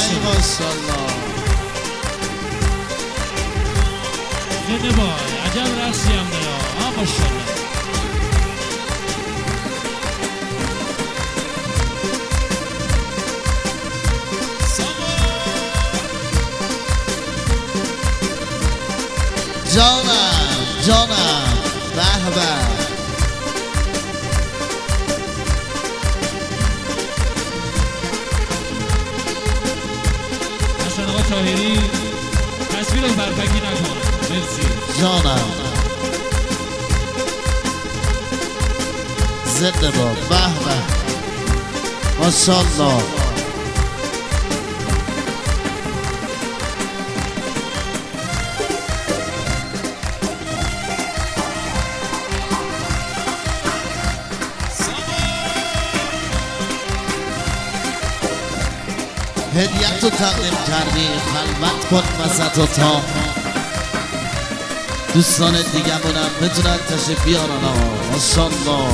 ماشاءالله زنده بای عجب رقصی هم داره ماشاءالله جانم به به حسن آقا طاهری تصویر رو برفکی نکن مرسی جانم زنده باد به به ماشاءالله هدیت رو تقدیم کردی خلوت کن وسط و تا دوستان دیگه مونم بتونن تشریف بیارن ماشاءالله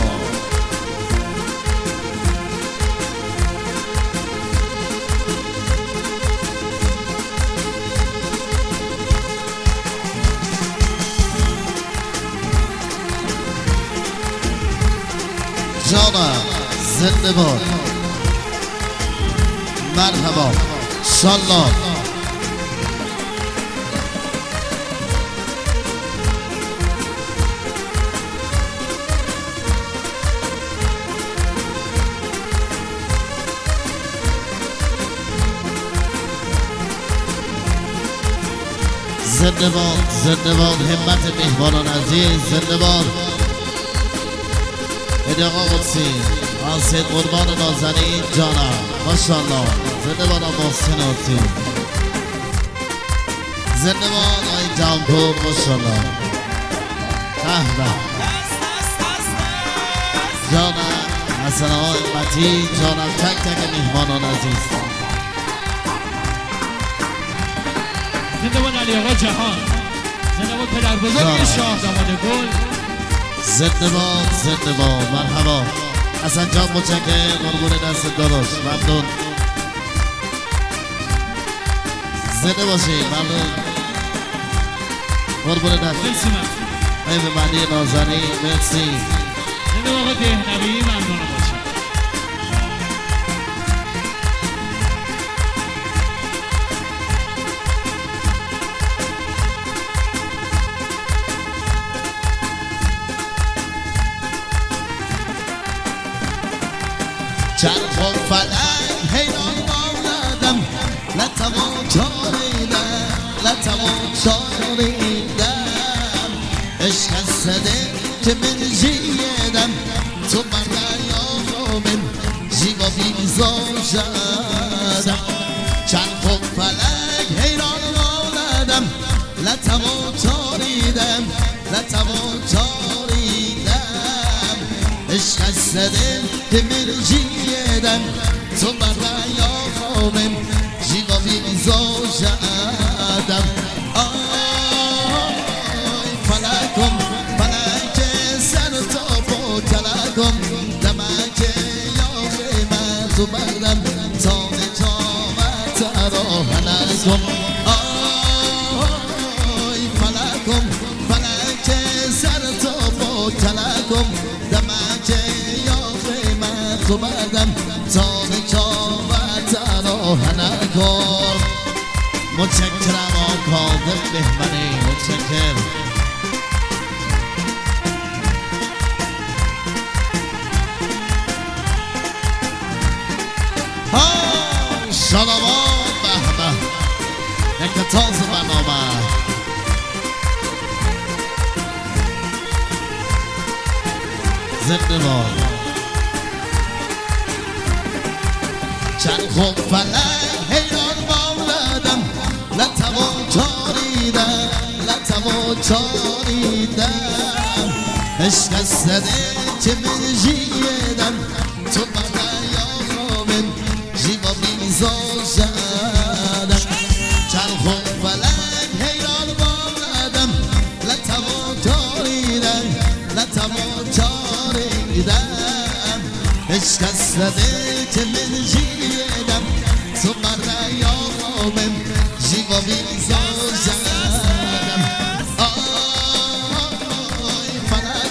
جانم زنده باد مرحبا شالله زنده باد همت مهمانان عزیز زنده باد هدیه آقا قدسی سید قربان نازنین جانم ماشاءالله زنده باد محسن آتی زنده باد آی جانپور ماشاءالله به جانم حسن آقا امتی جانم تک تک مهمانان عزیز زنده باد علی آقا جهان زنده باد پدر بزرگ شاه داماد گل زنده باد مرحبا حسن جان متشکرم قربون دست داداش ممنون زنده باشی ممنون قربون دست مرسی ای به معنی نازنی مرسی زنده آقا دهنوی ممنون باشی چرخ و فلک حیران آمدم لتماشاریدم عشق سده که من جیدم تو مریا من جیوا بیزار شدم چرخ و فلک حیران آمدم لتماشاریدم عشق سده که من جیدم تو مریا من جیوا بیزار شدم فلکم فلک سر تا با کلکم دمک یا خیمت و بردم تان تامت را هلکم فلکم فلک سر تا با کلکم دمک یا خیمت و بردم تان تامت را هلکم متشکرم آقا دل بهمنی متشکرم سلامات به به یک تازه برنامه زنده باد چرخ و فلک حیران مولدم لتماشاریدم عشق سده که من جیدم تو مریا من جیوا بیزار شدم چرخ و فلک حیران مولدم لتماشاریدم عشق سده که من جیدم تو مریا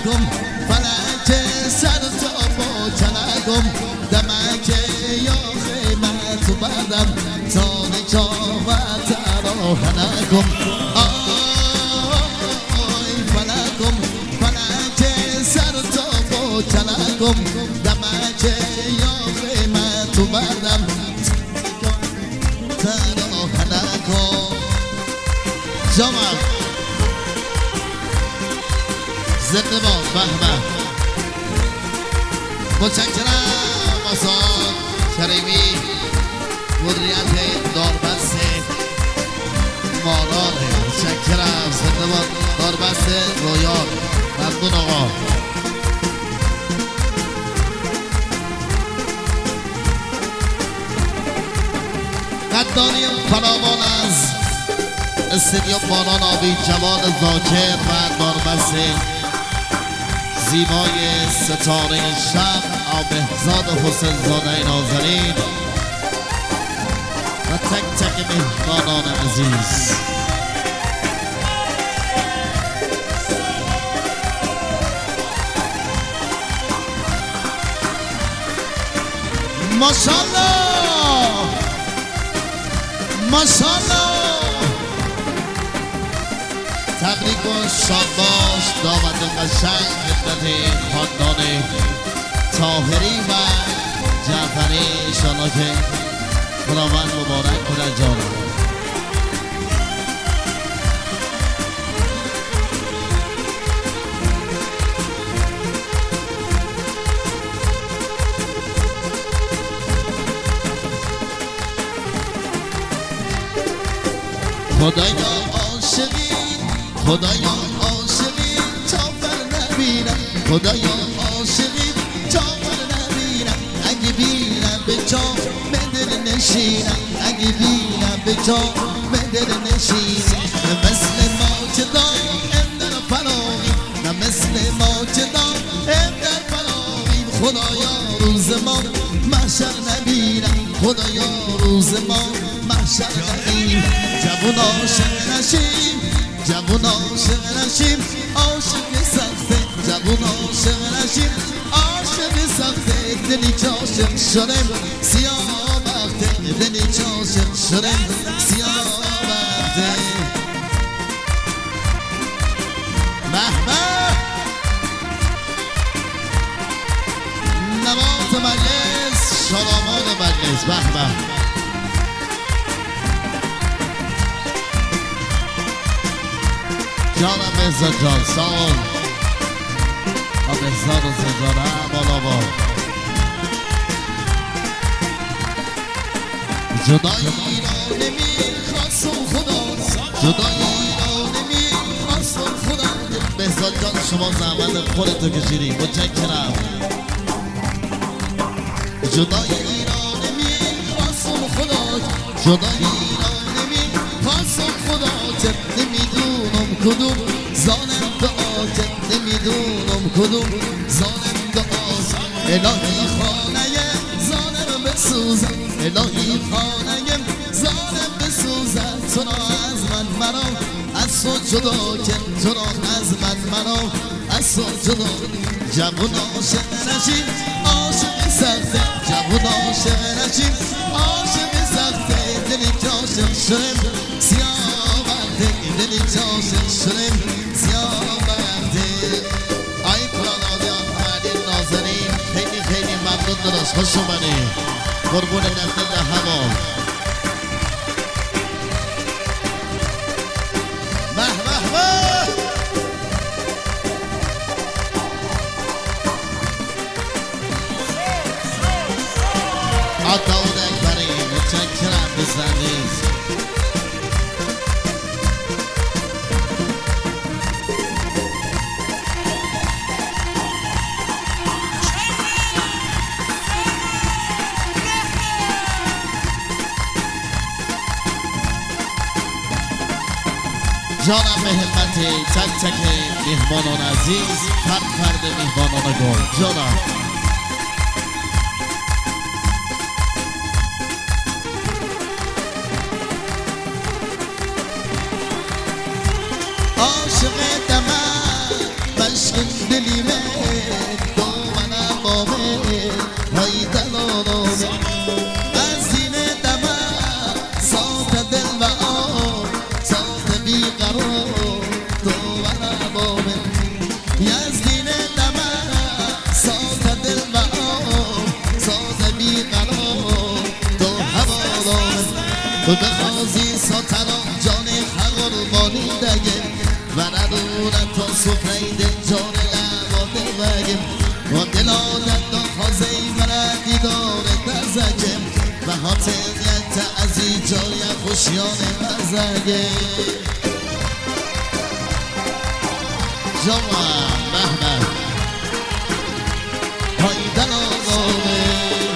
فلکم فلک سر تا با کلکم دمک یا خیمت بردم تا نجاوت را هنکم آی فلکم فلک سر تا با کلکم دمک یا خیمت بردم تا هنکم جمع زنده باد بهمه متشکرم آسان کریمی مدیریت داربست مارانه متشکرم زنده باد داربست رویال ممنون آقا قدردانی فراوان از استادیوم بانان آبی جوان زاکر و داربست زیبای ستاره شب بهزاد حسین زاده نازنین و تک تک مهمانان عزیز ماشاءالله ماشاءالله تبریک و شاد باش دامت قشنگ خدمت خاندان طاهری و جعفری انشاءالله که خداوند مبارک کنه جانم خدایا عاشقی خدایا عاشقی تا بر نبینم خدایا عاشقی تا بر نبینم اگه بینم به جا به دل نشینم اگه بینم به جا به دل نشینم مثل موج دائم در فراغی نه مثل موج دائم در فراغی خدایا روز ما محشر نبینم خدایا روز ما محشر نبینم جوون عاشق نشیم جوون عاشق نشیم عاشق سخته جوون عاشق نشیم عاشق سخته دلی که عاشق شدم سیاه بخته دلی که عاشق شدم سیاه بخته مهمه نوات مجلس شادامان مجلس مهمه جانم بهزاد جان سال و بهزاد و زنجانه بالا با جدایی را نمیخواستم خدا جدایی را نمیخواستم خدا بهزاد جان شما زحمت خودتو کشیدی متشکرم جدایی را نمیخواستم خدا جدایی را نمیخواستم خدا نمیدونم کدوم زانم دعا نمیدونم کدوم زانم دعا الهی خانه زانم بسوزم الهی خانه زانم بسوزم تو را از من مرا از تو جدا کن تو را از من مرا از تو جدا جوون عاشق نشیم عاشق سخته جوون عاشق نشیم عاشق سخته دلی که عاشق شدم سیاه بخته دلی که عاشق شدم سیاه بخته آی پرانادیان فردین نازنین خیلی خیلی ممنون درست خوش اومدی قربون دست هوا داود اکبری متشکرم دوست عزیز جانم به همت تک تک مهمانان عزیز فرد فرد مهمانان گل جانم عاشق دمم بشکن دلی دنجار لباده بگم و دل آدم دا خوازه مرد دیدار تزگم و حاطنیت از ایجای خوشیان مزگه جوان محمد هایدن آقامه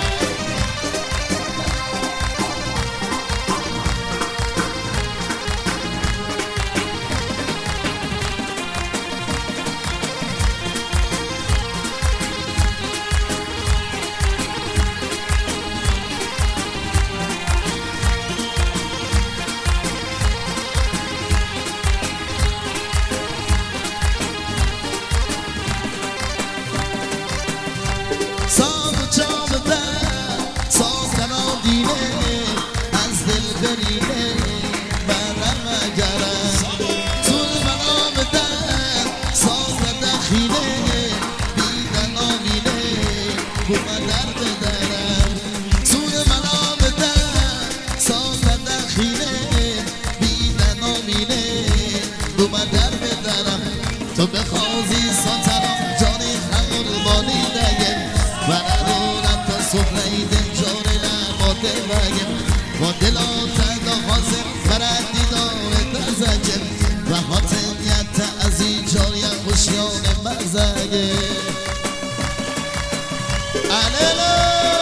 تو بخوازی ساترم جانی قربانی دگم و ندارم تا صبح دنجار نماده بگم با دلات نخوازم برد دیدار تزگم و حاطنیت از این جای خوشیان مزگه علیلو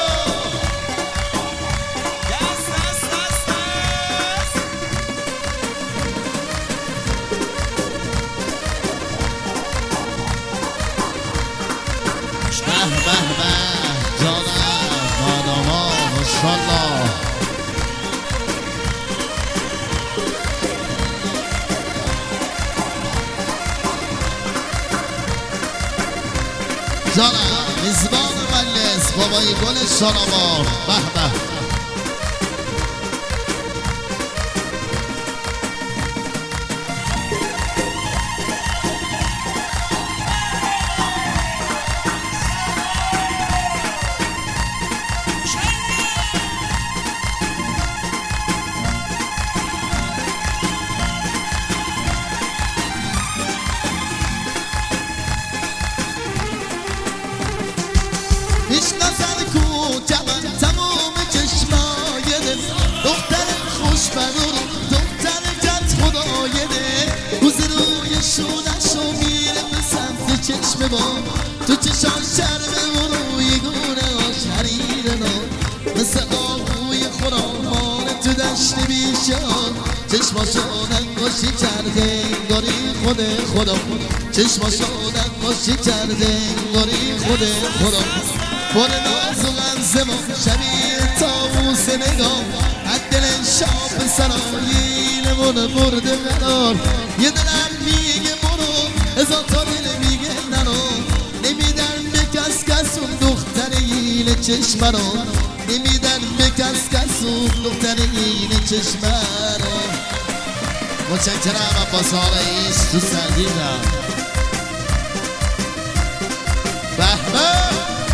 به به جانم ماداما ماشالله جانم میزبان مجلس بابای گل شالامار به به تو چشان شرم و روی گونه آش حریرنا مثل آقوی خرامان تو دشت بیشان چشماشان انگاشی کرده انگاری خود خدا چشماشان انگاشی کرده انگاری خود خدا پر ناز و غمزمان شبیه طاووس نگاه از دل شاپ سراییلمون برده قرار یه دلم میگه برو ازا تا دل میگه نرو نمیدن به کس کسون دختر این چشمرو نمیدن به کس کسون دختر این چشمرو متشکرم عباس آقا رئیس تو سردیدم به به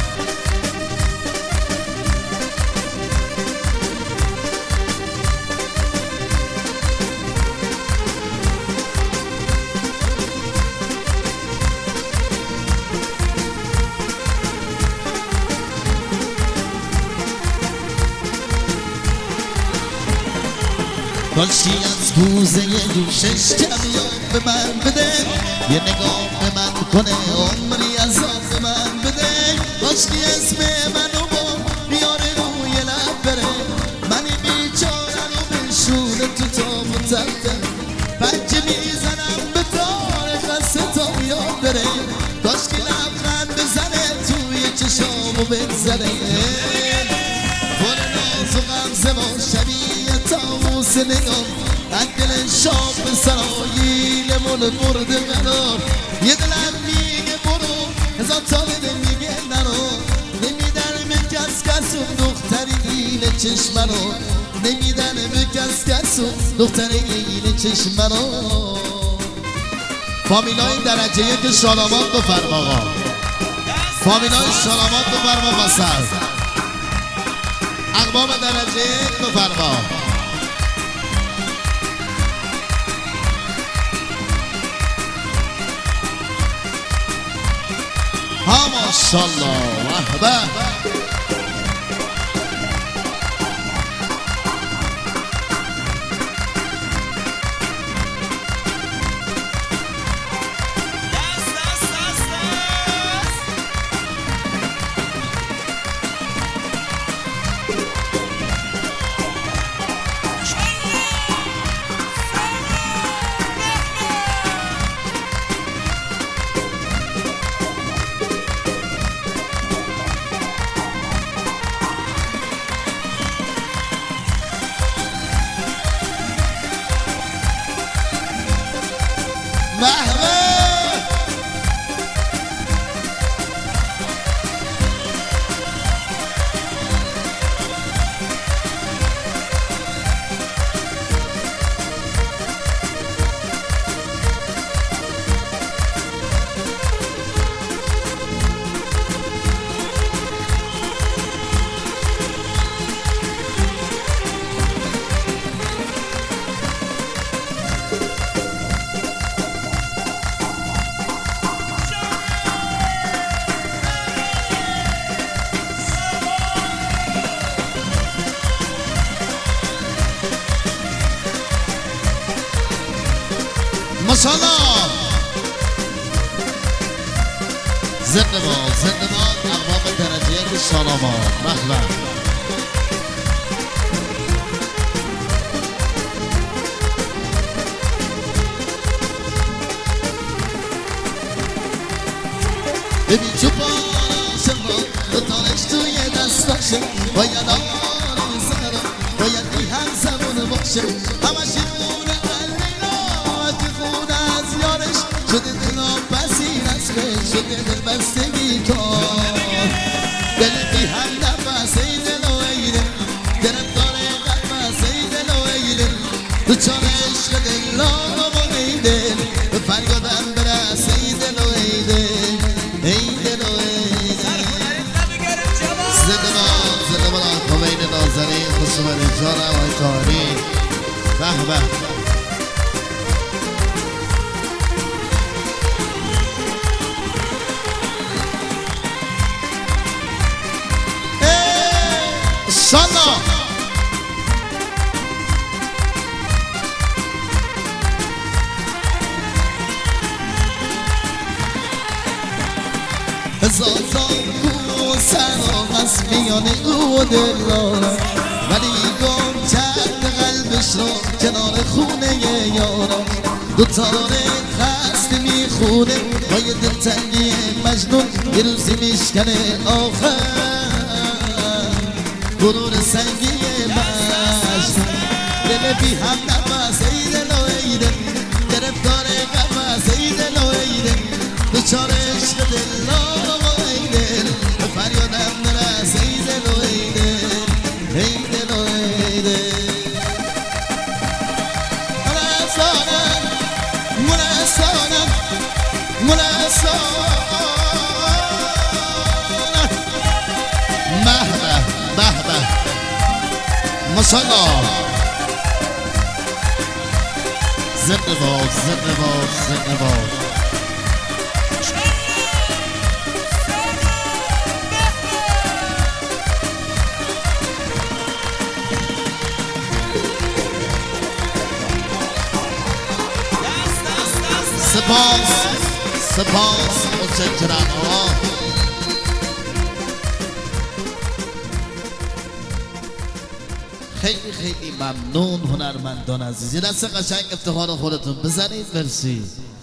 کاشی از کوزه دوشش کمیاب به من بده یه نگاه به من کنه عمری عذاب به من بده کاشکی اسم منو با بیاره روی لب بره من بیچاره رو بشونه تو تاب و تخته بچه میزنم به تار قصه تا یاد بره کاشکی لبخند بزنه توی چشامو بزنه پر ناز و غمزه و شبیه طاووس نگاه از دل شاپ سراییلمون برده قرار یه دلم میگه برو هزار تا بده میگه نرو نمیدن به کس کسون دختر این چشمرو نمیدن به کس کسون دختر این چشمرو فامیلای درجه یک شالامات بفرما آقا فامیلای شالامات بفرما بسر اقوام درجه یک بفرما ها ماشاءالله وحبه ماشاءالله زنده باد اقوام درجه سلامات محبت ببین چو پاراشم را تانش توی دستاشه باید آرام سرم باید بی هم زمان باشه همش شده دلم بسیر از به شده دل بستگی کن دل بی هم نفس ای دل و ایره گرفتار قلبس ای دل و ایره تو چان عشق دل و ای دل به فریادم برس ای دل و ای دل ای دل و ای دل زنده باد خمین نازنین خصوص جانم های تاری به به Inshallah. هزار کو سلام از میان او دلارم ولی گم کرد قلبش رو کنار خونه یارم دوتاره خسته میخونه با یه دلتنگی مجنون یه روزی میشکنه آخر غرور سنگی مجنون دل بی هم نفس ای دل و ای دل گرفتار قفس ای دل و ای دل دچار عشق دل و ای دل به فریادم نرس ای دل و ای دل ای دل و ای دل مرسانم ماشاءالله زنده باد زنده باد زنده باد سپاس متشکرم خیلی ممنون هنرمندان عزیز یه دست قشنگ افتخار خودتون بزنید مرسی